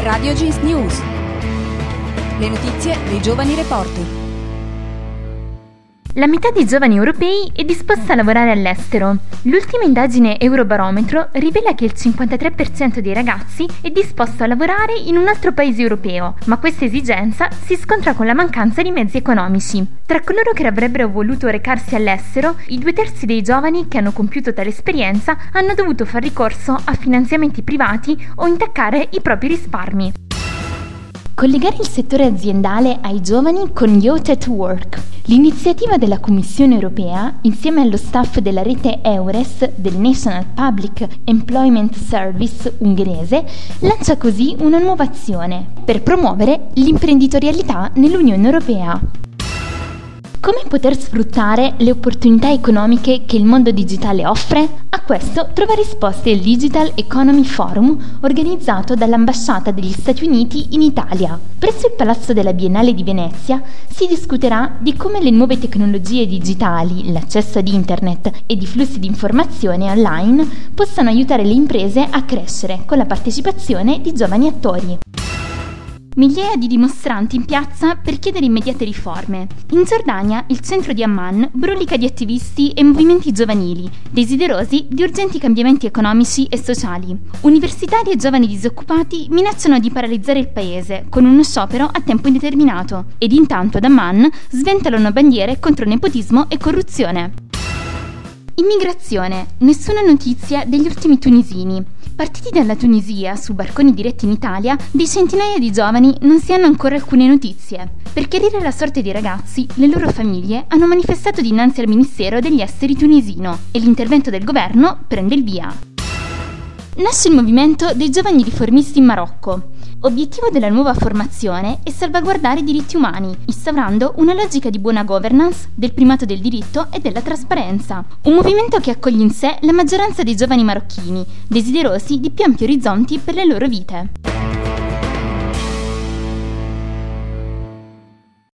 Radio Jeans News. Le notizie dei giovani reporter. La metà dei giovani europei è disposta a lavorare all'estero. L'ultima indagine Eurobarometro rivela che il 53% dei ragazzi è disposto a lavorare in un altro paese europeo, ma questa esigenza si scontra con la mancanza di mezzi economici. Tra coloro che avrebbero voluto recarsi all'estero, i 2/3 dei giovani che hanno compiuto tale esperienza hanno dovuto far ricorso a finanziamenti privati o intaccare i propri risparmi. Collegare il settore aziendale ai giovani con Youth at Work. L'iniziativa della Commissione europea, insieme allo staff della rete EURES del National Public Employment Service ungherese, lancia così una nuova azione per promuovere l'imprenditorialità nell'Unione Europea. Come poter sfruttare le opportunità economiche che il mondo digitale offre? A questo trova risposte il Digital Economy Forum organizzato dall'Ambasciata degli Stati Uniti in Italia. Presso il Palazzo della Biennale di Venezia si discuterà di come le nuove tecnologie digitali, l'accesso ad internet e i flussi di informazione online possano aiutare le imprese a crescere con la partecipazione di giovani attori. Migliaia di dimostranti in piazza per chiedere immediate riforme. In Giordania, il centro di Amman brulica di attivisti e movimenti giovanili, desiderosi di urgenti cambiamenti economici e sociali. Universitari e giovani disoccupati minacciano di paralizzare il paese con uno sciopero a tempo indeterminato ed intanto ad Amman sventolano bandiere contro nepotismo e corruzione. Immigrazione. Nessuna notizia degli ultimi tunisini. Partiti dalla Tunisia su barconi diretti in Italia, di centinaia di giovani non si hanno ancora alcune notizie. Per chiarire la sorte dei ragazzi, le loro famiglie hanno manifestato dinanzi al Ministero degli Esteri tunisino e l'intervento del governo prende il via. Nasce il movimento dei giovani riformisti in Marocco. Obiettivo della nuova formazione è salvaguardare i diritti umani, instaurando una logica di buona governance, del primato del diritto e della trasparenza. Un movimento che accoglie in sé la maggioranza dei giovani marocchini, desiderosi di più ampi orizzonti per le loro vite.